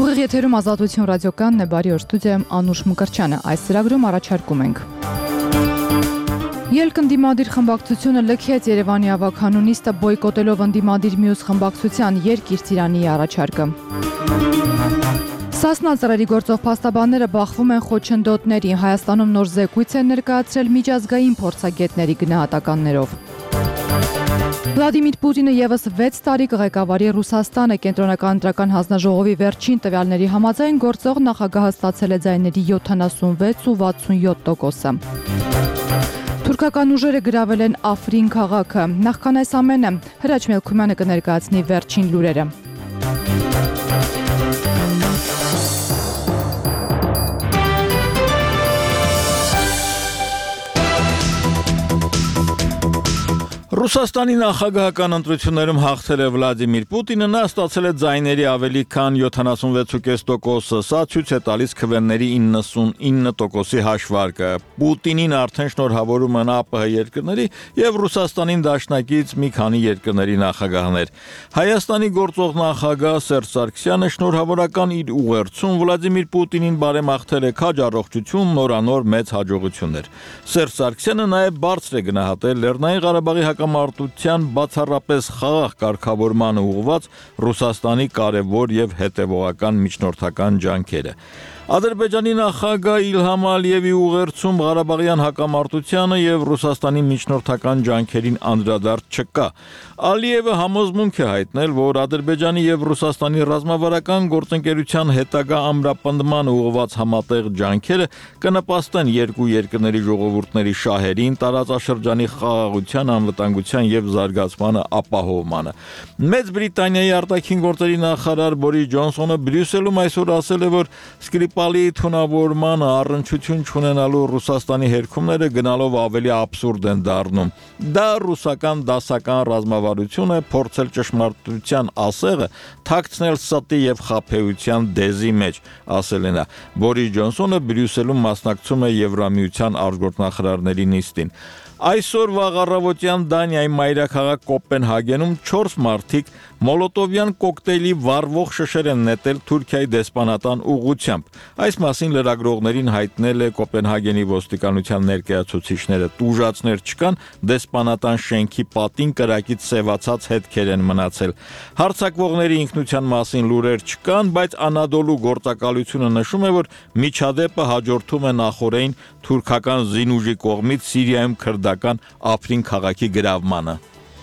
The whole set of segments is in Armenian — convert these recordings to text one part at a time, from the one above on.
Ուղիղ եթերում Ազատություն ռադիոկանն է, բարի օր, ստուդիայում Անուշ Մկրտչյանը։ Այս ծրագրում առաջարկում ենք. Ելք ընդդիմադիր խմբակցությունը լքեց Երևանի ավագանուն նիստը բոյկոտելով ընդդիմադիր մյուս խմբակցության Երկիր Ծիրանի առաջարկը։ Սասնա ծռերի գործող փաստաբանները բախվում են խոչընդոտների, Հայաստանում նոր զեկույց են ներկայացրել միջազգային փորձագետների գնահատականներով։ Վլադիմիր Պուտինը եւս 6 տարի կղեկավարի Ռուսաստանը, կենտրոնական ընտրական հանձնաժողովի վերջին տվյալների համաձայն գործող նախագահը ստացել է ձայների 76,67%։ Թուրքական ուժերը գրավել են Աֆրին քաղաքը։ Նախքան այս ամենը, Հրաչ Մելքումյանը կներկայացնի վերջին լուրերը։ Ռուսաստանի նախագահական ընտրություններում հաղթել է Վլադիմիր Պուտինը, նա ստացել է ձայների ավելի քան 76,5%, սա ցույց է տալիս քվեների 99%-ի հաշվարկը։ Պուտինին արդեն շնորհավորում են ԱՊՀ երկրների եւ Ռուսաստանին դաշնակից մի քանի երկրների նախագահներ։ Հայաստանի գործող նախագահ Սերժ Սարգսյանը շնորհավորական իր ուղերձում Վլադիմիր Պուտինին բարեմաղթել է քաջ առողջություն, նորանոր մեծ հաջողություններ։ Սերժ Սարգսյանը նաեւ բարձր է գնահատել Լեռնային Ղարաբաղի հակամարտության բացառապես խաղաղ կարգավորմանը ուղղված Ռուսաստանի կարևոր եւ հետեւողական միջնորդական ջանքերը։ Ադրբեջանի նախագահ Իլհամ Ալիևի ուղերձում Ղարաբաղյան հակամարտությանը եւ Ռուսաստանի միջնորդական ջանքերին անդրադարձ չկա։ Ալիևը համոզմունք է հայտնել, որ Ադրբեջանի եւ Ռուսաստանի ռազմավարական գործընկերության հետագա ամրապնդման ուղղված համատեղ ջանքերը կնպաստեն երկու երկրների ժողովուրդների շահերին, տարածաշրջանի խաղաղության, անվտանգության եւ զարգացմանը ապահովմանը։ Մեծ Բրիտանիայի արտաքին գործերի նախարար Բորիս Ջոնսոնը Բրյուսելում այսօր ասել է, որ Սկրիպալի թունավորմանը առնչություն չունենալու Ռուսաստանի հերքումները գնալով ավելի աբսուրդ են դառնում։ Դա ռուսական դասական ռազմավարություն է, փորձել ճշմարտության ասեղը թաքցնել ստի եւ խաբեության դեզի մեջ, ասել է նա։ Բորիս Ջոնսոնը Բրյուսելում մասնակցում է Եվրամիության արտգործնախարարների նիստին։ Այսօր վաղ առավոտյան Դանիայի մայրաքաղաք Կոպենհագենում 4 մարդիկ մոլոտովյան կոկտեյլի վառվող շշեր են նետել Թուրքիայի դեսպանատան ուղղությամբ։ Այս մասին լրագրողներին հայտնել է Կոպենհագենի ոստիկանության ներկայացուցիչները։ Տուժածներ չկան, դեսպանատան շենքի պատին կրակից սևացած հետքեր են մնացել։ Հարձակվողների ինքնության մասին լուրեր չկան, բայց Անադոլու գործակալությունը նշում է, որ միջադեպը հաջորդում է նախօրեին թուրքական զինուժի կողմից Սիրիայում քրդական Աֆրին քաղաքի գրավմանը։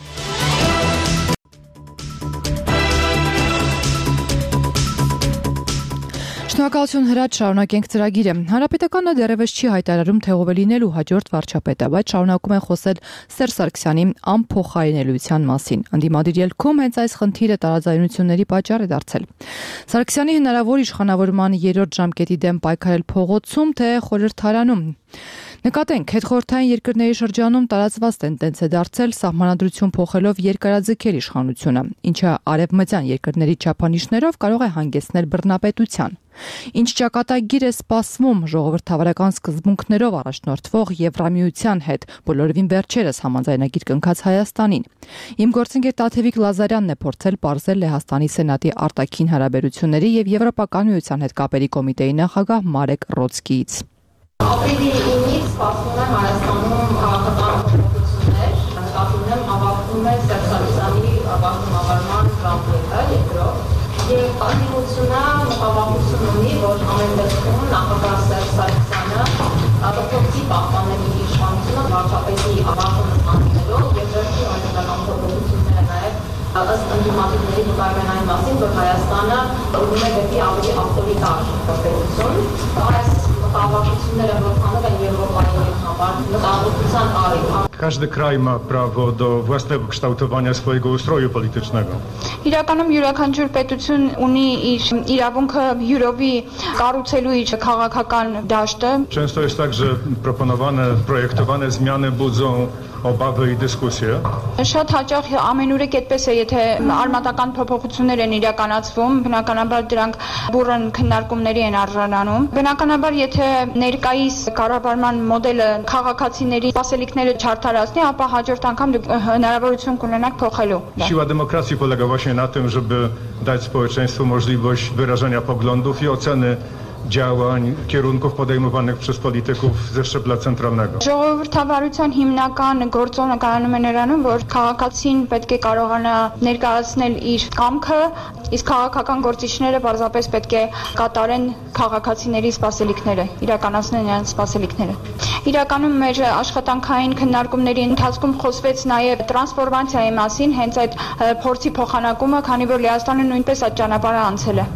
Շնորհակալություն Հրաչ, շարունակենք ծրագիրը։ Հանրապետականը դեռևս չի հայտարարում թե ով է լինելու հաջորդ վարչապետը, բայց շարունակում են խոսել Սերժ Սարգսյանի անփոխարինելիության մասին։ Ընդդիմադիր ելքում հենց այս խնդիրը տարաձայնությունների պատճառ է դարձել։ Սարգսյանի հնարավոր իշխանավորման 3-րդ ժամկետի դեմ պայքարել փողոցում, թե խորհրդարանում։ Նկատենք, հետխորհրդային երկրների շրջանում տարածված տենդենց է դարձել սահմանադրություն փոխելով երկարաձգել իշխանությունը, ինչը արևմտյան երկրների չափանիշներով կարող է հանգեցնել բռնապետության։ Ինչ ճակատագիր է սպասվում ժողովրդավարական սկզբունքներով առաջնորդվող Եվրամիության հետ, բոլորովին վերջերս համաձայնագիր կնքած Հայաստանին։ Իմ գործընկեր Տաթևիկ Լազարյանն է փորձել պարզել Լեհաստանի Սենատի արտաքին հարաբերությունների եւ Եվրոպական միության հետ կապերի կոմիտեի նախագահ Մարեկ Ռոցկիից։ Ապրիլի 9-ից սպասվում է Հայաստանում քաղաքական փոփոխություններ, նկատում եմ ավարտվում է Սերժ Սարգսյանի ռազմավարման կամպանիա երկրորդ, եւ ընդդիմությունը մտավախություն ունի, որ ամեն դեպքում նախագահ Սերժ Սարգսյանը փոխի պահպանել իր իշխանությունը վարչապետի ավարտումը ստանալով եւ վերջին օրենսդրական փոփոխությունները նաեւ ըստ ընդդիմադիրների վկայում են այն մասին, որ Հայաստանը ուղղում է դեպի ավելի ավտորիտար պետություն։ Każdy kraj ma prawo do własnego kształtowania swojego ustroju politycznego. Իրականում յուրաքանչյուր պետություն ունի իր իրավունքը յուրովի կառուցելու իր քաղաքական դաշտը. Często jest tak, że projektowane zmiany budzą obawy i dyskusje. Շատ հաճախ ամենուրեք այդպես է, եթե արմատական փոփոխություններ են իրականացվում, բնականաբար դրանք բուրըն քննարկումների են արժանանում։ Բնականաբար, եթե ներկայիս կառավարման մոդելը քաղաքացիների սպասելիքները չարդարացնի, ապա հաջորդ անգամ դուք հնարավորություն կունենաք փոխելու։ Siła demokracji polega właśnie na tym, żeby dać społeczeństwu możliwość wyrażania poglądów i oceny działań, kierunków podejmowanych przez polityków ze szczebla centralnego. Ժողովրդավարության հիմնական գործոնը կայանում է նրանում, որ քաղաքացին պետք է կարողանա ներկայացնել իր կամքը, իսկ քաղաքական գործիչները պարզապես պետք է կատարեն քաղաքացիների սպասելիքները, իրականացնեն նրանց սպասելիքները։ Իրականում մեր աշխատանքային քննարկումների ընթացքում խոսվեց նաև տրանսֆորմացիայի մասին, հենց այդ փորձի փոխանակումը, քանի որ Լեհաստանը նույնպես այդ ճանապարհը անցել է։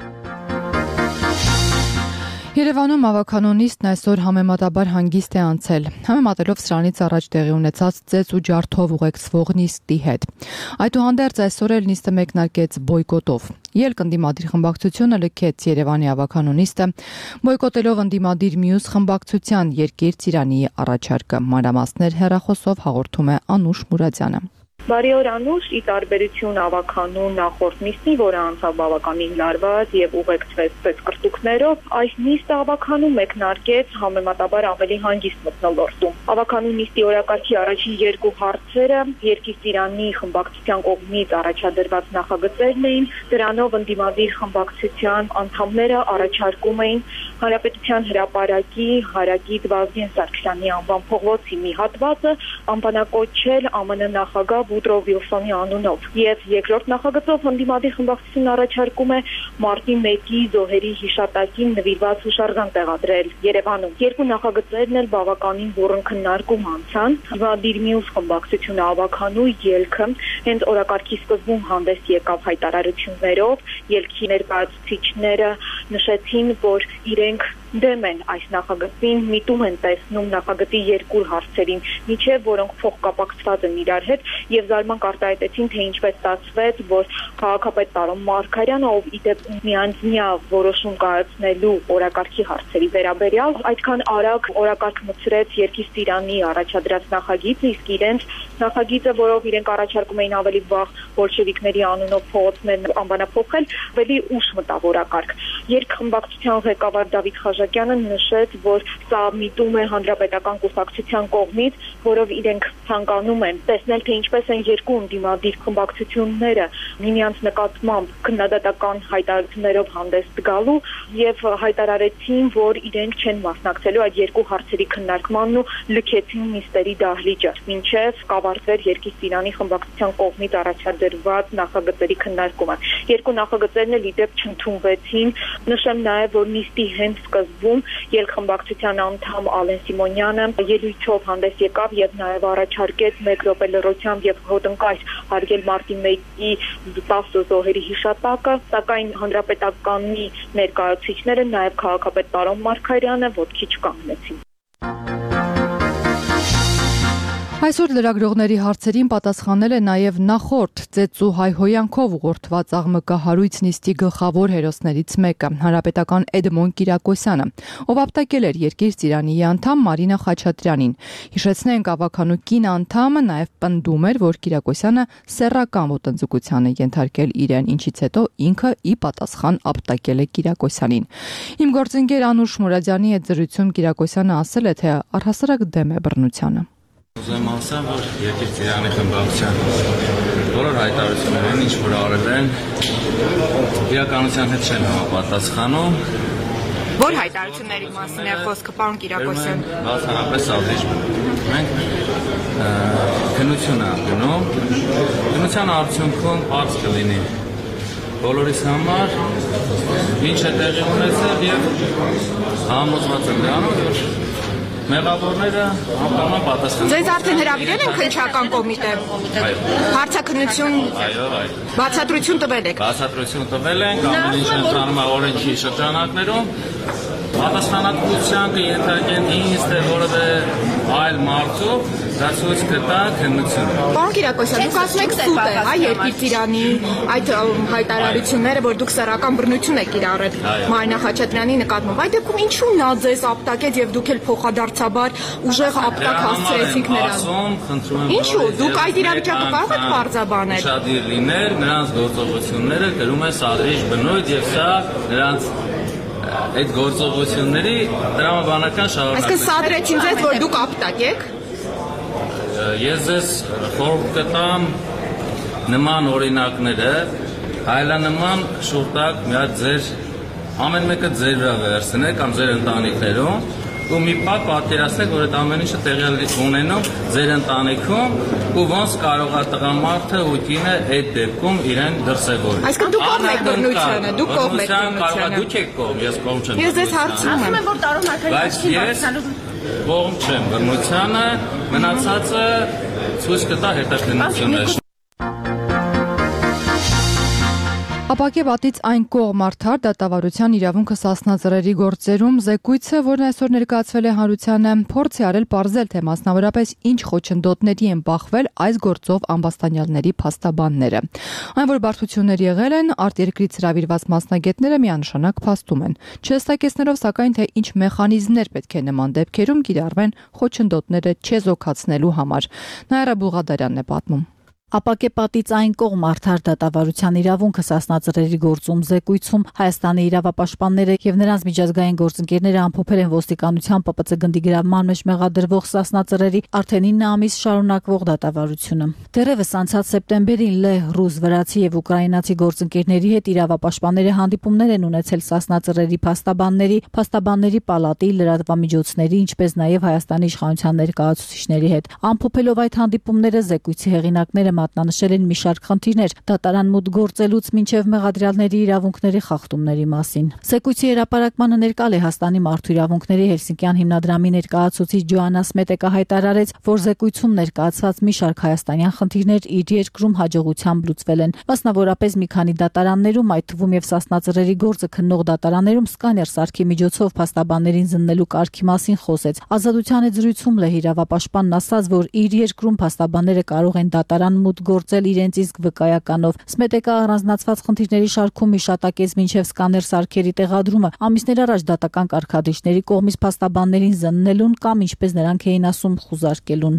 Երևանում ավականոնիստն այսօր համեմատաբար հանգիստ է անցել, համեմատելով սրանից առաջ տեղի ունեցած ծեծ ու ջարդով ուղեկցվող նիստի հետ։ Այդուհանդերձ այսօր էլ նիստը մեկնարկեց բոյկոտով։ Ելք ընդդիմադիր խմբակցությունը լքեց Երևանի ավականոնիստը, բոյկոտելով ընդդիմադիր մյուս խմբակցության Երկիր Ծիրանի առաջարկը։ Մանրամասներ հեռախոսով հաղորդում է Անուշ Մուրադյանը։ Բարի օր Անուշ, ի տարբերություն ավականուն նախորդ նիստի, որը անցավ բավականին լարված եւ ուղեկցվեց спецկրտուկներով, այս նիստը ավականում մեկնարկեց համեմատաբար ավելի հանգիստ մթնոլորտում։ Ավականուն նիստի օրակարգի առաջին երկու հարցերը Երկիր Ծիրանի խմբակցության կողմից առաջադրված նախագծերն էին, դրանով ընդդիմադիր խմբակցության անդամները առաջարկում էին Հանրապետության հրապարակի Հարագիտ Վազգեն Սարգսյանի անվան փողոցի մի հատվածը անվանակոչել ԱՄՆ նախագահ Վուդրո Վիլսոնի անունով եւ երկրորդ նախագծով ընդդիմադիր խմբակցությունն առաջարկում է մարտի 1-ի զոհերի հիշատակին նվիրված հուշարձան տեղադրել Երևանում։ Երկու նախագծերն էլ բավականին բուռն քննարկում անցան։ Ընդդիմադիր մյուս խմբակցությունը ավականու ելքը հենց օրակարգի սկզբում հանդես եկավ հայտարարություններով, ելքի ներկայացուցիչները նշեցին, որ իրենք դեմ են այս նախագծին, միտում են տեսնում նախագծի երկու հարցերին, միջև որոնք փոխկապակցված են իրար հետ եւ զարմանք արտահայտեցին, թե ինչպես ստացվեց, որ քաղաքապետ Տարոն Մարգարյանը, ով իդեպ միանձնյա որոշում կայացնելու օրակարգի հարցերի վերաբերյալ, այդքան արագ օրակարգ մտցրեց Երկիր Ծիրանի առաջադրած նախագիծը, իսկ իրենց նախագիծը, որով իրենք առաջարկում էին ավելի վաղ բոլշևիկների անունով փողոցներն անվանափոխել, ավելի ուշ մտավ օրակարգ։ Երկխմբակցության ղեկավար Դավիթ Խաչատյանը նշեց, որ սա միտում է հանրապետական կուսակցության կողմից, որով իրենք ցանկանում են տեսնել, թե ինչպես են երկու ընդդիմադիր խմբակցությունները միմյանց նկատմամբ քննադատական հայտարարություններով հանդես գալու եւ հայտարարեցին, որ իրենք չեն մասնակցելու այդ երկու հարցերի քննարկմանն ու լքեցին նիստերի դահլիճը, մինչև կավարտվեր Երկիր Ծիրանի խմբակցության կողմից առաջադրված նախագծերի քննարկումը։ Երկու նախագծերն էլ իդեպ չընդունվեցին։ Նշեմ նաեւ, որ նիստի հենց սկզբում ելքխմբակցության անդամ Ալեն Սիմոնյանը ելույթով հանդես եկավ եւ նաեւ առաջարկեց 1 րոպե լռությամբ եւ հոտնկայ հարգել մարտի 1-ի 10 զոհերի հիշատակը, սակայն հանրապետականի ներկայացուցիչները նաեւ քաղաքապետ Տարոն Մարգարյանը ոտքի չկանգնեցին։ Այսօր լրագրողների հարցերին պատասխանել է նաև նախորդ ծեծու հայհոյանքով ուղղորդված աղմկահարույց նիստի գլխավոր հերոսներից մեկը, հանրապետական Էդմոն Կիրակոսյանը, ով ապտակել էր Երկիր Ծիրանի անդամ Մարինա Խաչատրյանին։ Հիշեցնենք, ավականու կին անդամը նաև պնդում էր, որ Կիրակոսյանը սեռական ոտնձգության է ենթարկել իրեն, ինչից հետո ինքը ի պատասխան ապտակել է Կիրակոսյանին։ Իմ գործընկեր Անուշ Մուրադյանի հետ զրույցում Կիրակոսյանը ասել է, թե առհասարակ դեմ է բռնությանը։ Ուզում ասեմ, որ Երկիր Ծիրանի խմբակցության բոլոր հայտարարություններն ինչ որ արել են, իրականության հետ չեն համապատասխանում։ Որ հայտարարությունների մասին է խոսքը, պարոն Կիրակոսյան։ Բացառապես ալիջ։ Մենք քննություն ենք գնում։ Քննության արդյունքում բաց կլինի բոլորիս համար ինչ է տեղի ունեցել եւ համոզված եմ դրանով, որ մեղավորները անպայման պատասխան։ Ձեզ արդեն հրավիրել են քննչական կոմիտե։ Հարցաքննություն, բացատրություն տվել եք։ Բացատրություն տվել ենք, ամեն ինչ ընթանում է օրենքի շրջանակներում։ Պատասխանատվության կենթարկեն ինձ թե որևէ այլ մարդու, դա ցույց կտա քննությունը։ Պարոն Կիրակոսյան, դուք ասում եք սուտ է, հա, Երկիրծիրանի այդ հայտարարությունները, որ դուք սեռական բռնություն եք կիրառել Մարինա Խաչատրյանի նկատմամբ։ Այդ դեպքում ինչու նա ձեզ ապտակեց եւ դուք էլ փոխադարձաբար ուժեղ ապտակ հասցրեցիք նրան։ Ինչու դուք այդ իրավիճակը կարող եք բարձաբանել։ Շատիր լիներ, նրանց գործողությունները կրում են սադրիչ բնույթ եւ սա նրանց այդ գործողությունների տրամաբանական շարունակություն։ Այսինքն սադրեցին ձեզ, որ դուք ապտակ եք։ Ես ձեզ խորհուրդ կտամ նման օրինակները հայլանման շուրտակ մի հատ ձեր ամեն մեկը ձեր վրա վերցնեք կամ ձեր ընտանիքներում ու մի պատ պատկերացնեք, որ այդ ամեն ինչը տեղի ունենում ձեր ընտանիքում ու ոնց կարող է տղամարդը ու կինը այդ դեպքում իրեն դրսևորել։ Այսինքն դուք կողմ եք բռնությանը, դուք կողմ եք բռնությանը։ Դուք եք կողմ, ես կողմ չեմ։ Ես ձեզ հարցնում եմ, որ տարօրինակային բայց ես կողմ չեմ բռնությանը, մնացածը ցույց կտա հետաքննությունը։ Ապակե պատից այն կողմ արդար դատավարության իրավունքը սասնածռերի գործերում զեկույցը, որն այսօր ներկայացվել է հանրությանը, փորձ է արել պարզել, թե մասնավորապես ինչ խոչընդոտների են բախվել այս գործով ամբաստանյալների փաստաբանները։ Այն, որ բարդություններ եղել են, արտերկրից հրավիրված մասնագետները միանշանակ փաստում են, չհստակեցնելով սակայն, թե ինչ մեխանիզմներ պետք է նման դեպքերում կիրառվեն խոչընդոտները չեզոքացնելու համար։ Նաիրա Բուղադարյանն է պատմում։ Ապակե պատից այն կողմ արդար դատավարության իրավունքը սասնածռերի գործում զեկույցում Հայաստանի իրավապաշտպանները եւ նրանց միջազգային գործընկերները ամփոփել են ոստիկանության ՊՊՑ գնդի գրավման մեջ մեղադրվող սասնածռերի արդեն 9 ամիս շարունակվող դատավարությունը։ Դեռևս անցած սեպտեմբերին լեհ, ռուս, վրացի եւ ուկրաինացի գործընկերների հետ իրավապաշտպանները հանդիպումներ են ունեցել սասնածռերի փաստաբանների պալատի, լրատվամիջոցների, ինչպես նաեւ Հայաստանի իշխանության ներկայացուցիչների հետ։ Ամփոփելով այդ հանդիպումները զեկույցի հեղինակները մատնանշել են մի շարք խնդիրներ դատարան մուտք գործելուց մինչև մեղադրյալների իրավունքների խախտումների մասին։ Զեկույցի հրապարակմանը ներկա Լեհաստանի մարդու իրավունքների Հելսինկյան հիմնադրամի ներկայացուցիչ Ջոաննա Սմետեկը հայտարարեց, որ զեկույցում ներկայացված մի շարք հայաստանյան խնդիրներ իր երկրում հաջողությամբ լուծվել են։ Մասնավորապես մի քանի դատարաններում, այդ թվում եւ սասնածռերի գործը քննող դատարաններում սկաներ սարքի միջոցով փաստաբաններին զննելու կարգի մասին խոսեց։ Ազատության հետ զրույցում Լեհ իրավապաշտպանն ասաց, որ իր երկրում փաստաբանները կարող են դատարան մուտք գործել իրենց իսկ վկայականով։ Սմետեկը առանձնացված խնդիրների շարքում իշատակեց մինչև սկաներ սարքերի տեղադրումը, ամիսներ առաջ դատական կարգադրիչների կողմից փաստաբաններին զննելուն կամ ինչպես նրանք էին ասում, խուզարկելուն։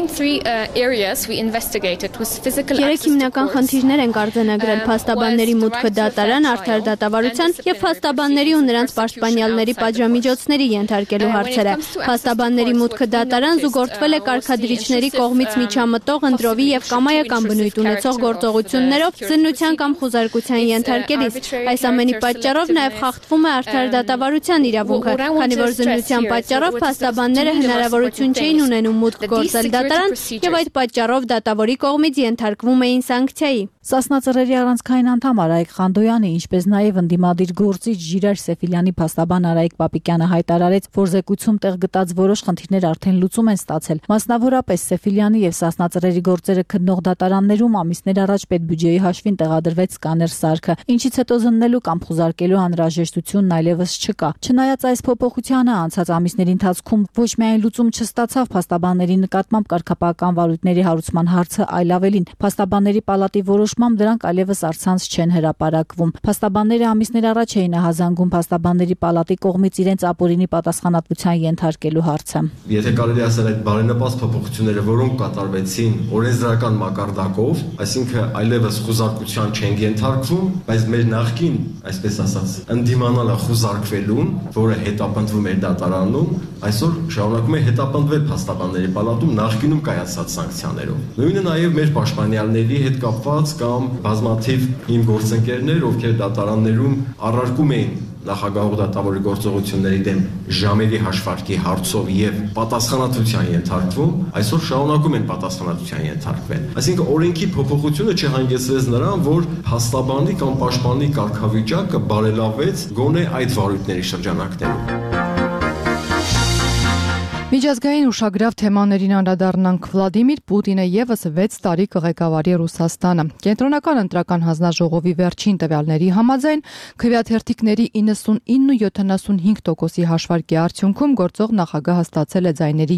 Երեք հիմնական խնդիրներ են արձանագրել փաստաբանների մուտքը դատարան, արդար դատավարության եւ փաստաբանների ու նրանց պաշտպանյալների պատժամիջոցների ենթարկելու հարցերը։ Փաստաբանների մուտքը դատարան զուգորդվել է կարգադրիչների կողմից միջամտող ընտրովի եւ կամայական բնույթ ունեցող գործողություններով զննության կամ խուզարկության ենթարկելիս։ Այս ամենի պատճառով նաև խախտվում է արդար դատավարության իրավունքը, քանի որ զննության պատճառով փաստաբանները հնարավորություն չէին ունենում մուտք գործել դատարան եւ այդ պատճառով դատավորի կողմից ենթարկվում էին սանկցիայի։ Սասնածռերի առանցքային անդամ Արայիկ Խանդոյանը, ինչպես նաև ընդդիմադիր գործիչ Ժիրայր Սեֆիլյանի փաստաբան Արայիկ Պապիկյանը հայտարարեց, որ զեկույցում տեղ գտած որոշ խնդիրներ արդեն լուծում են ստացել։ Մասնավորապես Սեֆիլյանի եւ սասնածռերի գործերը քննող դատարաններում ամիսներ առաջ պետբյուջեի հաշվին տեղադրվեց սկաներ սարքը, ինչից հետո զննելու կամ խուզարկելու անհրաժեշտությունն այլևս չկա։ Չնայած այս փոփոխությանը անցած ամիսների ընթացքում ոչ միայն լուծում չստացավ փաստաբանների նկատմամբ կարգապահական վարույթների հարուցման հարցը, այլ ավելին փաստաբանների պալատի որոշմամբ դրանք այլևս առցանց չեն հրապարակվում։ Փաստաբանները ամիսներ առաջ էին ահազանգում փաստաբանների պալատի կողմից իրենց ապօրինի պատասխանատվության ենթարկելու հարցը։ Եթե կարելի ասել այդ բարենպաստ փոփոխությունները, որոնք կատարվեցին օրենսդրական մակարդակով, այսինքն այլևս խուզարկության չեն ենթարկվում, բայց մեր նախկին, այսպես ասած, ընդդիմանալը խուզարկվելուն, որը հետապնդվում էր դատարանում, այսօր շարունակում է հետապնդվել փաստաբանների պալատում նախկինում կայացած սանկցիաներով։ Նույնը նաև մեր պաշտպանյալների հետ կապված կամ բազմաթիվ իմ գործընկերներ, ովքեր դատարաններում առարկում էին նախագահող դատավորի գործողությունների դեմ ժամերի հաշվարկի հարցով եւ պատասխանատվության ենթարկվում, այսօր շարունակում են պատասխանատվության ենթարկվել։ Այսինքն օրենքի փոփոխությունը չհանգեցրեց նրան, որ փաստաբանի կամ պաշտպանի կարգավիճակը բարելավեց գոնե այդ վարույթների շրջանակներում։ Միջազգային ուշագրավ թեմաներին անդրադառնանք Վլադիմիր Պուտինը եւս 6 տարի կղեկավարի Ռուսաստանը։ Կենտրոնական ընտրական հանձնաժողովի վերջին տվյալների համաձայն քվեաթերթիկների 99.75%-ի հաշվարկի արդյունքում գործող նախագահը ստացել է ձայների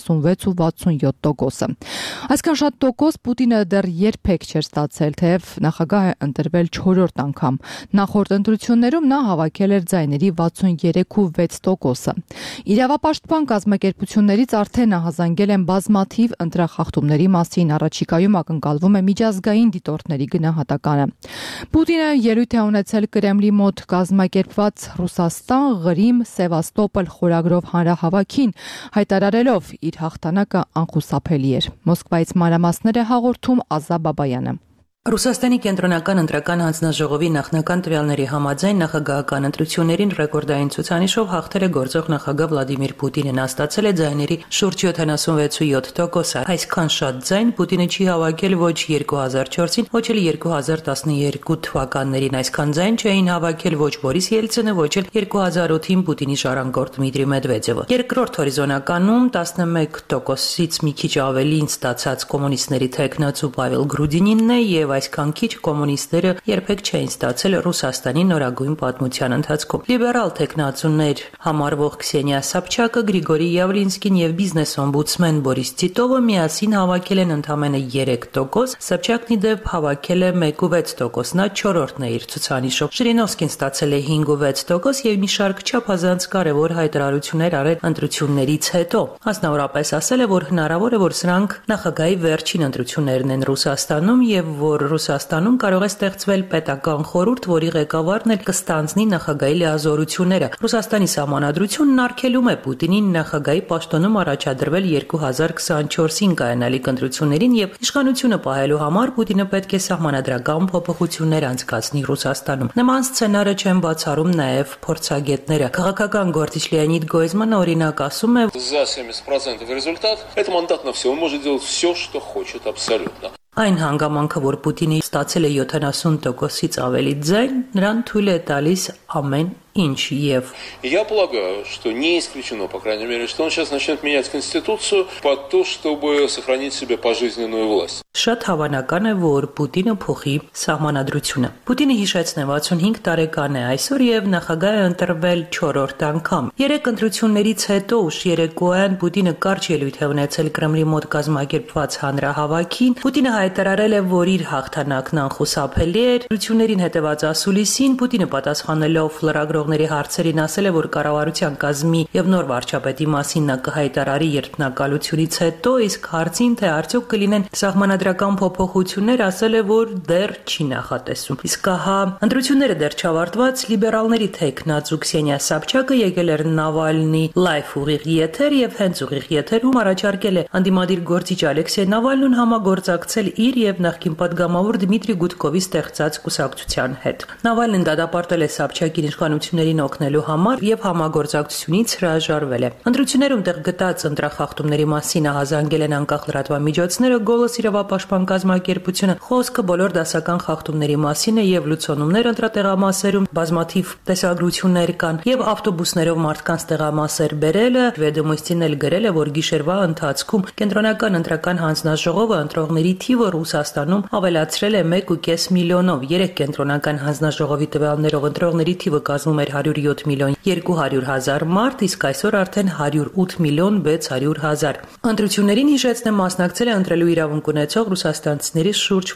76.67%-ը։ Այսքան շատ տոկոս Պուտինը դեռ երբեք չէր ստացել, թեև նախագահ է ընտրվել 4-րդ անգամ։ Նախորդ ընտրություններում նա հավաքել էր ձայների 63.6%-ը։ Իրավապաշտպան կազմակերպություններից արդեն ահազանգել են բազմաթիվ ընտրախախտումների մասին, առաջիկայում ակնկալվում է միջազգային դիտորդների գնահատականը։ Պուտինը ելույթ է ունեցել Կրեմլի մոտ կազմակերպված Ռուսաստան, Ղրիմ, Սևաստոպոլ խորագրով հանրահավաքին, հայտարարելով իր հաղթանակը անխուսափելի էր։ Մոսկվայից մանրամասներ է հաղորդում Ազա Բաբայանը։ Ռուսաստանի կենտրոնական ընտրական հանձնաժողովի նախնական տվյալների համաձայն նախագահական ընտրություններին ռեկորդային ցուցանիշով հաղթել է գործող նախագահ Վլադիմիր Պուտինը, նա ստացել է ձայների շուրջ 76.7%։ Այսքան շատ ձայն Պուտինը չի հավաքել ոչ 2004-ին, ոչ էլ 2012 թվականներին, այսքան ձայն չէին հավաքել ոչ Բորիս Ելցինը, ոչ էլ 2008-ին Պուտինի ժառանգորդ Դմիտրի Մեդվեդևը։ Երկրորդ հորիզոնականում 11%-ից մի քիչ ավելին ստացած կոմունիստների թեկնածու Պավել Գրուդինինն է եւ այսքան քիչ կոմունիստները երբեք չէին ստացել Ռուսաստանի նորագույն պատմության ընթացքում։ Լիբերալ տեխնացուներ համարվող Քսենիա Սաբչակը, Գրիգորի Յավլինսկին եւ բիզնես օմբուդսմեն Բորիս Տիտովը միասին հավաքել են ընդամենը 3%, Սաբչակն ի դեպ հավաքել է 1.6%, նա 4-րդն է իր ցուցանիշով։ Ժիրինովսկին ստացել է 5.6% եւ մի շարք չափազանց կարեւոր հայտարարություններ արել ընտրություններից հետո։ Մասնավորապես ասել է, որ հնարավոր է, որ սրանք նախագահի վերջին ընտրություններն են Ռուսաստանում եւ որ Ռուսաստանում կարող է ստեղծվել պետական խորհուրդ, որի ղեկավարն էլ կստանձնի նախագահի լիազորությունները։ Ռուսաստանի սահմանադրությունն արգելում է Պուտինին նախագահի պաշտոնում առաջադրվել 2024-ին կայանալիք ընտրություններին եւ իշխանությունը պահելու համար Պուտինը պետք է սահմանադրական փոփոխություններ անցկացնի Ռուսաստանում։ Նման սցենարը չեն բացառում նաեւ փորձագետները։ Քաղաքական գործիչ Լեոնիդ Գոյզմանը օրինակ ասում է. За 70% результат, это мандат на все, он может делать все, что хочет абсолютно. Այն հանգամանքը, որ Պուտինը ստացել է 70%-ից ավելի ձայն, նրան թույլ է տալիս ամեն ինչ եւ Я полагаю, что не исключено, по крайней мере, что он сейчас начнет менять конституцию под то, чтобы сохранить себе пожизненную власть. Շատ հավանական է, որ Պուտինը փոխի սահմանադրությունը։ Պուտինը հիշեցնե 65 տարեկան է այսօր եւ նախագահ է ընտրվել 4-րդ անգամ։ 3 ընտրություններից հետո ուշ երեկոյան Պուտինը կարճ ելույթ է ունեցել Կրեմլի մոտ կազմակերպված հանրահավաքին։ Պուտինը հայտարարել է, որ իր հաղթանակն անխուսափելի էր։ Ընտրություններին հետևած ասուլիսին Պուտինը պատասխանելով լրագրողների հարցերին ասել է, որ կառավարության կազմի եւ նոր վարչապետի մասին նա կհայտարարի երթնակալությունից հետո, իսկ հարցին, թե արդյոք կլինեն սահմանադրական փոփոխություններ, ասել է, որ դեռ չի նախատեսում։ Իսկ ահա ընտրությունները դեռ չավարտված լիբերալների թեկնածու Քսենիա Սաբչակը եկել էր Նավալնի լայվ ուղիղ եթեր եւ հենց ուղիղ եթերում առաջարկել է անդիմադիր գործիչ Ալեքսեյ Նավալնուն համագործակցել իր եւ նախկին падգամավոր Դմիտրի Գուդկովի ստեղծած կուսակցության հետ։ Նավալնին դատապարտել է Սաբչակին իշխանություններին օգնելու համար եւ համագործակցությունից հրաժարվել է։ Ընտրություններում տեղ գտած ընտրախախտումների մասին ահազանգել են անկախ լրատվամիջոցները, Գոլոս իրավապաշտպան կազմակերպությունը, խոսքը բոլոր դասական խախտումների մասին է եւ լուծոնումներ ընտրատեղամասերում բազմաթիվ տեսագրություններ կան եւ ավտոբուսներով մարդկանց տեղամասեր բերելը Վեդոմոստին էլ գրել է, որ գիշերվա ընթացքում կենտրոնական ընտրական հանձնաժողովը ընտրողների թիվը Ռուսաստանում ավելացրել է 1.5 միլիոնով։ 3 կենտրոնական հանձնաժողովի տվյալներով ընտրողների թիվը կազմում էր 107 միլիոն 200 հազար մարդ, իսկ այսօր արդեն 108 միլիոն 600 հազար։ Ընտրություններին հիշեցնեմ մասնակցել է ընտրելու իրավունք ունեցող ռուսաստանցիների շուրջ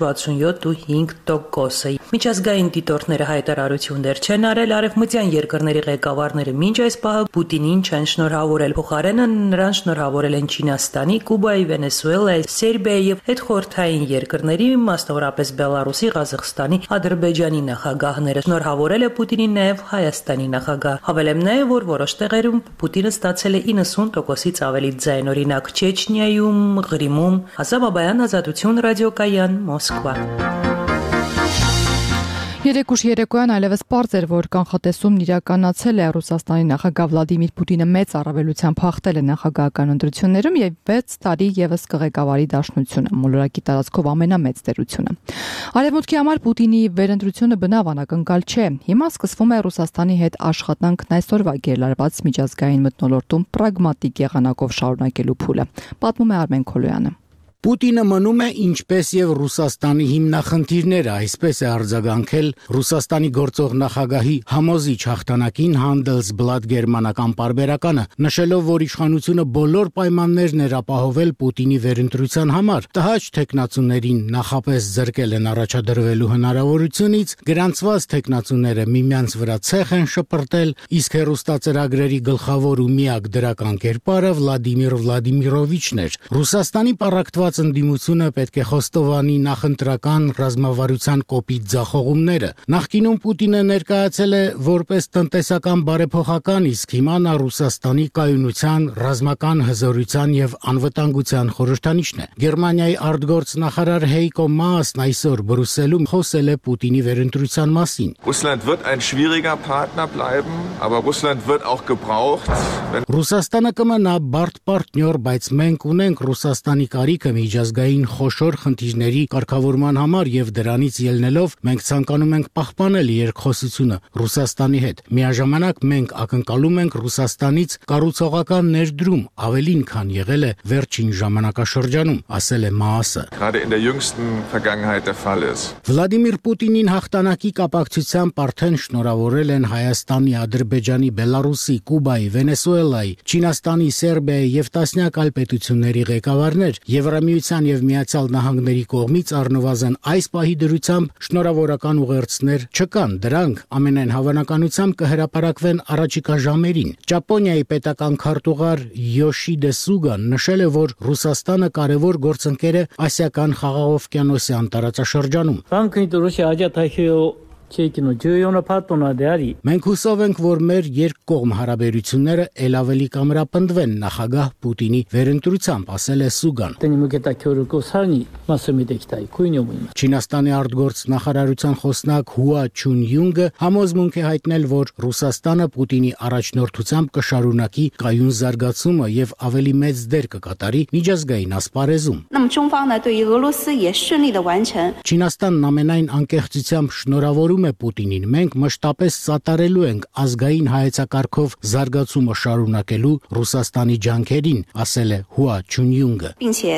67.5%-ը։ Միջազգային դիտորդները հայտարարություն դեռ չեն արել, արևմտյան երկրների ղեկավարները մինչ այս պահը Պուտինին չեն շնորհավորել, փոխարենը նրան շնորհավորել են Չինաստանի, Կուբայի, Վենեսուելայի, Սերբիայի եւ հետխորհրդային երկրների, մասնավորապես Բելարուսի, Ղազախստանի, Ադրբեջանի նախագահները։ Շնորհավորել է Պուտինին նաեւ Հայաստանի նախագահ։ Հավելեմ նաեւ, որ որոշ տեղերում Պուտինը ստացել է 90%-ից ավելի ձայն, օրինակ Չեչնիայում, Ղրիմում։ Ազա Բաբայան, Ազատություն ռադիոկայան, Մոսկվա։ Երեկ ուշ երեկոյան այլևս պարզ էր, որ կանխատեսումն իրականացել է Ռուսաստանի նախագահ Վլադիմիր Պուտինը մեծ առավելությամբ հաղթել է նախագահական ընտրություններում եւ 6 տարի եւս կղեկավարի դաշնությունը, մոլորակի տարածքով ամենամեծ տերությունը։ Արևմուտքի համար Պուտինի վերընտրությունը բնավ անակնկալ չէ։ Հիմա սկսվում է Ռուսաստանի հետ աշխատանքն այսօրվա գերլարված միջազգային մթնոլորտում պրագմատիկ եղանակով շարունակելու փուլը, պատմում է Արմեն Քոլոյանը։ Պուտինը մնում է ինչպես եւ Ռուսաստանի հիմնախնդիրները, այսպես է արձագանքել Ռուսաստանի գործող նախագահի համոզիչ հաղթանակին Handelsblatt գերմանական պարբերականը, նշելով, որ իշխանությունը բոլոր պայմաններն էր ապահովել Պուտինի վերընտրության համար, տհաճ թեկնածուներին նախապես զրկել են առաջադրվելու հնարավորությունից, գրանցված թեկնածուները միմյանց վրա ցեխ են շպրտել, իսկ հեռուստածրագրերի գլխավոր ու միակ դրական կերպարը Վլադիմիր Վլադիմիրովիչն էր։ Ռուսաստանի պառակտված ընդդիմությունը պետք է խոստովանի նախընտրական ռազմավարության կոպիտ ձախողումները։ Նախկինում Պուտինը ներկայացել է որպես տնտեսական բարեփոխական, իսկ հիմա նա Ռուսաստանի կայունության, ռազմական հզորության եւ անվտանգության խորհրդանիշն է։ Գերմանիայի արտգործնախարար Heiko Maasն այսօր Բրյուսելում խոսել է Պուտինի վերընտրության մասին։ Russland wird ein schwieriger Partner bleiben, aber Russland wird auch gebraucht. Ռուսաստանը կմնա բարդ պարտնյոր, բայց մենք ունենք Ռուսաստանի կարիքը միջազգային խոշոր խնդիրների կարգավորման համար եւ դրանից ելնելով մենք ցանկանում ենք պահպանել երկխոսությունը Ռուսաստանի հետ։ Միաժամանակ մենք ակնկալում ենք Ռուսաստանից կառուցողական ներդրում ավելին, քան եղել է վերջին ժամանակաշրջանում, ասել է Maasը։ Gerade in der jüngsten Vergangenheit der Fall ist. Վլադիմիր Պուտինին հաղթանակի կապակցությամբ արդեն շնորհավորել են Հայաստանի, Ադրբեջանի, Բելարուսի, Կուբայի, Վենեսուելայի, Չինաստանի, Սերբիայի եւ տասնյակ այլ պետությունների ղեկավարներ։ Եվրամիության եւ Միացյալ Նահանգների կողմից առնվազն այս պահի դրությամբ շնորհավորական ուղերձներ չկան, դրանք ամենայն հավանականությամբ կհրապարակվեն առաջիկա ժամերին։ Ճապոնիայի պետական քարտուղար Յոշիդե Սուգան նշել է, որ Ռուսաստանը կարևոր գործընկեր է Ասիական խաղաղօվկիանոսյան տարածաշրջանում։ Մենք հուսով ենք, որ մեր երկկողմ հարաբերությունները ել ավելի կամրապնդվեն նախագահ Պուտինի վերընտրությամբ, ասել է Սուգան։ Չինաստանի արտգործնախարարության խոսնակ Հուա Չունյունգը համոզմունք է հայտնել, որ Ռուսաստանը Պուտինի առաջնորդությամբ կշարունակի կայուն զարգացումը եւ ավելի մեծ դեր կկատարի միջազգային ասպարեզում։ Չինաստանն ամենայն անկեղծությամբ շնորհավորում է Պուտինին, մենք մշտապես սատարելու ենք ազգային հայեցակարգով զարգացումը շարունակելու Ռուսաստանի ջանքերին, ասել է Հուա Չունյունգը։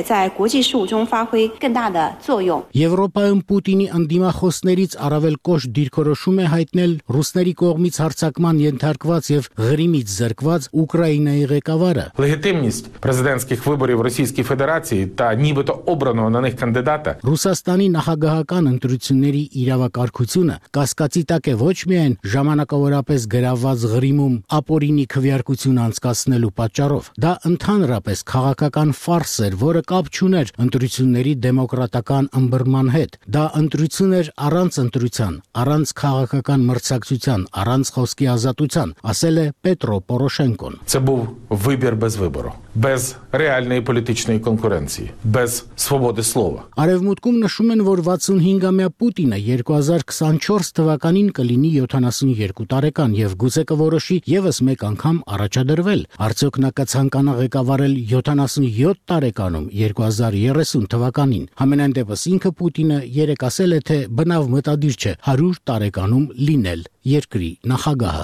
Եվրոպայում Պուտինի ընդդիմախոսներից առավել կոշտ դիրքորոշում է հայտնել ռուսների կողմից հարձակման ենթարկված եւ Ղրիմից զրկված Ուկրաինայի ղեկավարը։ Легітимність президентських виборів в Російській Федерації та нібито обраного на них кандидата. Ռուսաստանի նախագահական ընտրությունների իրավակարգությունը կասկածի տակ է ոչ միայն ժամանակավորապես գրաված Ղրիմում ապօրինի քվեարկություն անցկացնելու պատճառով, դա ընդհանրապես քաղաքական ֆարս էր, որը կապ չուներ ընտրությունների դեմոկրատական ըմբռնման հետ։ Դա ընտրություն էր առանց ընտրության, առանց քաղաքական մրցակցության, առանց խոսքի ազատության, ասել է Պետրո Պորոշենկոն։ Це був вибір без вибору, без реальної політичної конкуренції, без свободи слова. Արևմուտքում նշում են, որ 65-ամյա Պուտինը 2024 թվականին կլինի 72 տարեկան եւ գուցե կորոշի եւս մեկ անգամ առաջադրվել։ Արդյոք նա կցանկանա ղեկավարել 77 տարեկանում 2030 թվականին։ Համենայն դեպս ինքը Պուտինը երեք ասել է, թե բնավ մտադիր չէ 100 տարեկանում լինել երկրի նախագահը։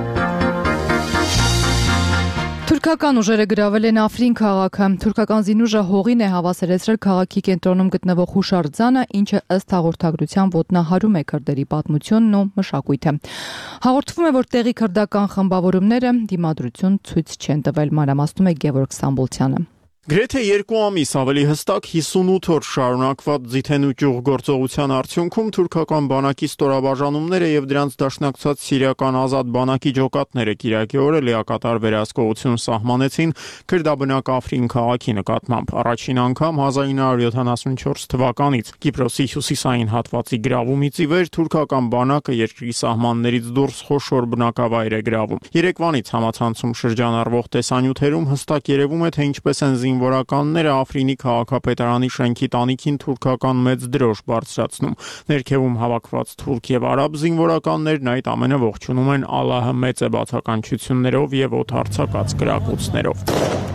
Թուրքական ուժերը գրավել են Աֆրին քաղաքը։ Թուրքական զինուժը հողին է հավասարեցրել քաղաքի կենտրոնում գտնվող հուշարձանը, ինչը ըստ հաղորդագրության ոտնահարում է քրդերի պատմությունն ու մշակույթը։ Հաղորդվում է, որ տեղի քրդական խմբավորումները դիմադրություն ցույց չեն տվել, մանրամասնում է Գևորգ Ստամբոլցյանը։ Գրեթե 2 ամիս ավելի հստակ 58 օր շարունակված ձիթենուճյուղ գործողության արդյունքում թուրքական բանակի ստորաբաժանումները եւ դրանց դաշնակցած սիրիական ազատ բանակի ջոկատները Կիրակի օրը լիակատար վերահսկողություն սահմանեցին քրդաբնակ Աֆրին քաղաքի նկատմամբ։ Առաջին անգամ 1974 թվականից Կիպրոսի հյուսիսային հատվածի գրավումից ի վեր թուրքական բանակը երկրի սահմաններից դուրս խոշոր բնակավայր է գրավում։ Երեկվանից համացանցում շրջանառվող տեսանյութերում հստակ երևում է, թե ինչպես են զինվորականները Աֆրինի քաղաքապետարանի շենքի տանիքին թուրքական մեծ դրոշ բարձրացնում։ Ներքևում հավաքված թուրք եւ արաբ զինվորականներն այդ ամենը ողջունում են Ալլահը մեծ է բացականչություններով եւ օդարձակած կրակոցներով։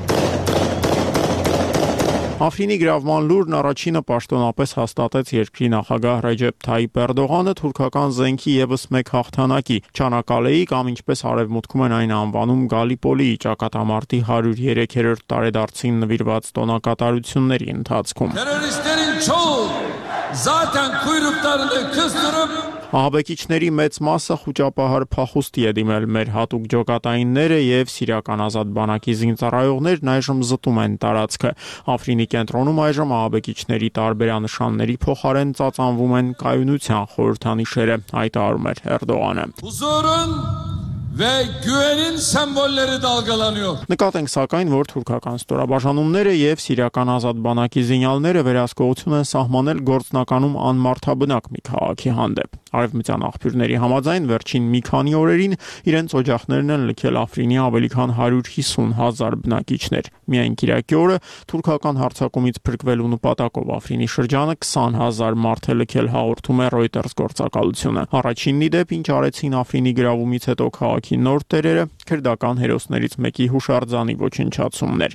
Աֆրինի գրավման լուրն առաջինը պաշտոնապես հաստատեց երկրի նախագահ Ռեջեփ Թայիպ Էրդողանը թուրքական զենքի եւս մեկ հաղթանակի Չանակալեի կամ ինչպես արևմուտքում են այն անվանում Գալիպոլիի ճակատամարտի 103-րդ տարեդարձին նվիրված տոնակատարությունների ընթացքում։ Տերորիստերին չոլ զատան քույրուկտարը քստրում Ահաբեկիչների մեծ մասը խուճապահար փախուստի է դիմել մեր հատուկ ջոկատայինները եւ սիրիական ազատ բանակի զինծառայողներն այժմ զտում են տարածքը։ Աֆրինի կենտրոնում այժմ ահաբեկիչների տարբերանշանների փոխարեն ծածանվում են կայունության խորհրդանիշերը, հայտարարում էր Էրդողանը։ Ve güvenin sembolleri dalgalanıyor. Նկատենք սակայն, որ թուրքական ստորաբաժանումները եւ սիրիական ազատ բանակի զինյալները վերահսկողություն են սահմանել գործնականում անմարդաբնակ մի քաղաքի հանդեպ։ Արևմտյան աղբյուրների համաձայն վերջին մի քանի օրերին իրենց օջախներն են լքել Աֆրինի ավելի քան 150,000 բնակիչներ։ Միայն կիրակի օրը թուրքական հարձակումից փրկվելու նպատակով Աֆրինի շրջանը 20,000 մարդ է լքել, հաղորդում է Reuters գործակալությունը։ Առաջինն ի դեպ, ինչ արեցին Աֆրինի գրավումից հետո քաղաքի նոր տերերը, քրդական հերոսներից մեկի հուշարձանի ոչնչացումներ։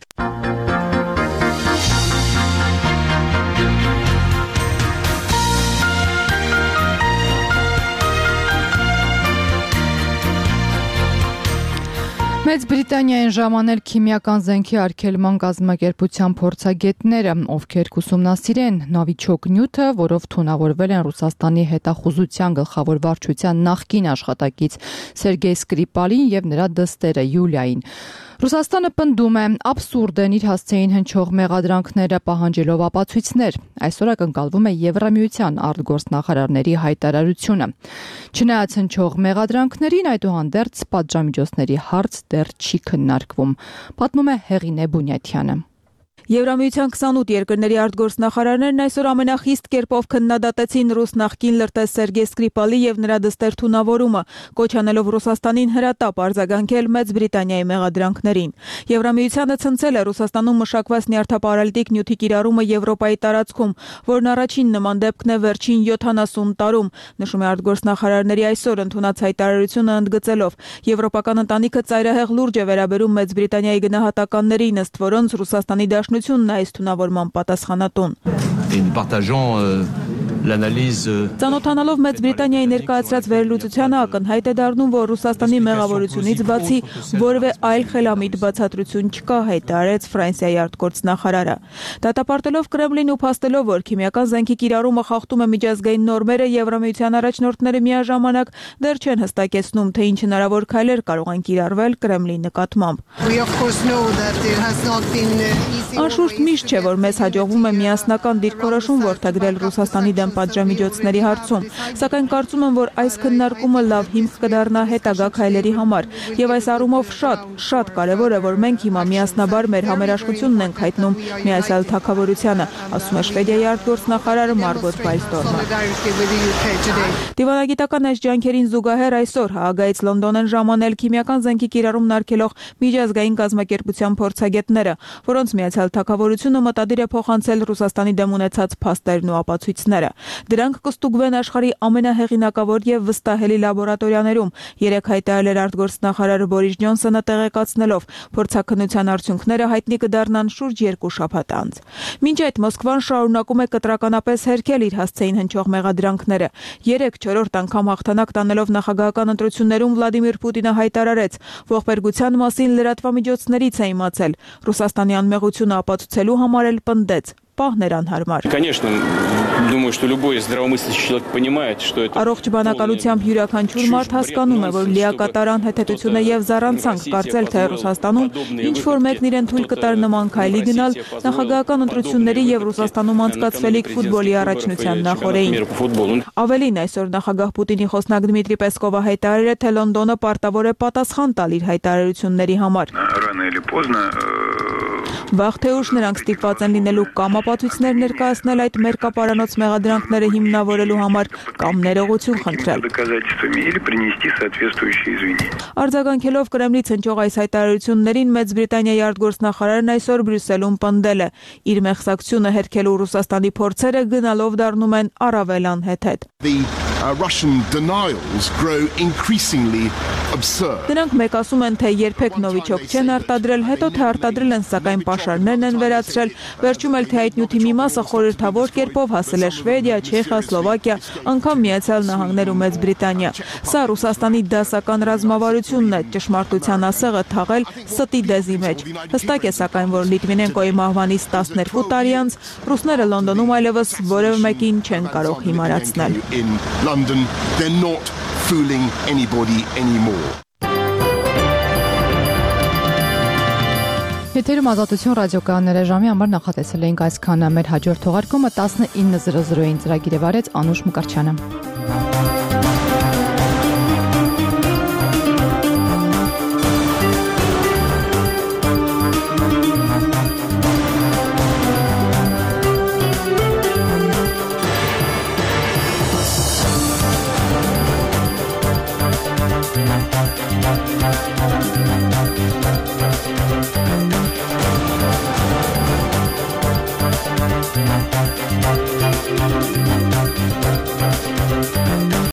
Մեծ Բրիտանիային ժամանել քիմիական զենքի արգելման կազմակերպության փորձագետները, ովքեր կուսումնասիրեն նավիճոկ նյութը, որով թունավորվել են Ռուսաստանի հետախուզության գլխավոր վարչության նախկին աշխատակից Սերգեյ Սկրիպալին եւ նրա դստերը Յուլիային։ Ռուսաստանը պնդում է աբսուրդ են իր հասցեին հնչող մեղադրանքները պահանջելով ապացույցներ։ Այսօր ակնկալվում է Եվրամիության արտգործնախարարների հայտարարությունը։ Չնայած հնչող մեղադրանքներին, այդուհանդերձ պատժամիջոցների հարց դեռ չի քննարկվում, պատմում է Հեղինե Բունյաթյանը։ Եվրամիության 28 երկրների արտգործնախարարներն այսօր ամենախիստ կերպով քննադատեցին ռուս նախկին լրտես Սերգեյ Սկրիպալի եւ նրա դստեր թունավորումը, կոչ անելով Ռուսաստանին հրատապ արձագանքել Մեծ Բրիտանիայի մեղադրանքներին։ Եվրամիությանը ցնցել է Ռուսաստանում մշակված նյարդապարալտիկ նյութի կիրառումը Եվրոպայի տարածքում, որն առաջին նման դեպքն է վերջին 70 տարում, նշում է արտգործնախարարների այսօր ընդունած հայտարարությունը ընդգծելով։ Եվրոպական ընտանիքը ծայրահեղ լուրջ է վերաբերում Մեծ Բրիտանիայի գնահատականներին, ըստ որոնց Ռուսաստանի դաշնությունն է այս թունավորման պատասխանատուն։ Ծանոթանալով Մեծ Բրիտանիայի ներկայացրած վերլուծությանը ակնհայտ է դառնում, որ Ռուսաստանի մեղավորությունից բացի որևէ այլ խելամիտ բացատրություն չկա, հայտարարեց Ֆրանսիայի արտգործնախարարը։ Դատապարտելով Կրեմլին ու փաստելով, որ քիմիական զենքի կիրառումը խախտում է միջազգային նորմերը, Եվրամիության առաջնորդները միաժամանակ դեռ չեն հստակեցնում, թե ինչ հնարավոր քայլեր կարող են կիրառվել Կրեմլի նկատմամբ։ Անշուշտ միշտ չէ, որ մեզ հաջողվում է միասնական դիրքորոշում որդեգրել Ռուսաստանի դեմ պատժամիջոցների հարցում, սակայն կարծում եմ, որ այս քննարկումը լավ հիմք կդառնա հետագա քայլերի համար, եւ այս առումով շատ կարեւոր է, որ մենք հիմա միասնաբար մեր համերաշխությունն ենք հայտնում Միացյալ Թագավորությանը, ասում է Շվեդիայի արտգործնախարար Մարգոտ Վայլստորմը։ Դիվանագիտական այս ջանքերին զուգահեռ այսօր Հաագայից Լոնդոն են ժամանել քիմիական զենքի կիրառումն արգելող միջազգային կազմակերպության փորձագետները, որոնց Միացյալ Թագավորությունը մտադիր է փոխանցել Ռուսաստանի դեմ ունեցած փաստերն ու ապացույցները։ Դրանք կստուգվեն աշխարհի ամենահեղինակավոր եւ վստահելի լաբորատորիաներում, երեք հայտարարել արտգործնախարար Բորիս Ջոնսոնը տեղեկացնելով, փորձաքննության արդյունքները հայտնի կդառնան շուրջ 2 շաբաթ անց։ Մինչ այդ Մոսկվան շարունակում է կտրականապես հերքել իր հասցեին հնչող մեղադրանքները։ 3-4 անգամ հաղթանակ տանելով նախագահական ընտրություններում Վլադիմիր Պուտինը հայտարարեց, ողբերգության մասին լրատվամիջոցներից է իմացել։ Ռուսաստանի անմեղությունը ապացուցելու համար էլ պնդեց. Պահներ անհարմար։ Առողջ բանականությամբ յուրաքանչյուր մարդ հասկանում է, որ լիակատար անհեթեթություն է եւ զառանցանք կարծել, թե Ռուսաստանում ինչ որ մեկն իրեն թույլ կտար նման քայլի գնալ նախագահական ընտրությունների եւ Ռուսաստանում անցկացվելիք ֆուտբոլի առաջնության նախօրեին։ Ավելին, այսօր նախագահ Պուտինի խոսնակ Դմիտրի Պեսկովը հայտարարել է, թե Լոնդոնը պարտավոր է պատասխան տալ իր հայտարարությունների համար։ Վաղ թե ուշ նրանք ստիպված են լինելու կամ ապացույցներ ներկայացնել այդ մերկապարանոց մեղադրանքները հիմնավորելու համար կամ ներողություն խնդրել։ Արձագանքելով Կրեմլից հնչող այս հայտարարություններին Մեծ Բրիտանիայի արտգործնախարարն այսօր Բրյուսելում պնդել է. իր մեղսակցությունը հերքելու Ռուսաստանի փորձերը գնալով դառնում են առավել անհեթեթ։ Russian denials grow increasingly absurd. Նրանք մեկ ասում են, թե երբեք Նովիչոկ չեն արտադրել, հետո թե արտադրել են, սակայն պաշարներն են վերացրել, վերջում էլ թե այդ նյութի մի մասը խորհրդավոր կերպով հասել է Շվեդիա, Չեխիա, Սլովակիա, անգամ Միացյալ Նահանգներ ու Մեծ Բրիտանիա։ Սա Ռուսաստանի դասական ռազմավարությունն է, ճշմարտության ասեղը թաղել ստի դեզի մեջ։ Հստակ է սակայն, որ Լիտվինենկոյի մահվանից 12 տարի անց ռուսները Լոնդոնում այլևս որևէ մեկին չեն կարող հիմարացնել։ London, they're not fooling anybody anymore. Եթերում Ազատություն ռադիոկայանները ժամի համար նախատեսել էինք այսքանը, մեր հաջորդ թողարկումը 19:00-ին ծրագիրը վարեց Անուշ Մկրտչյանը։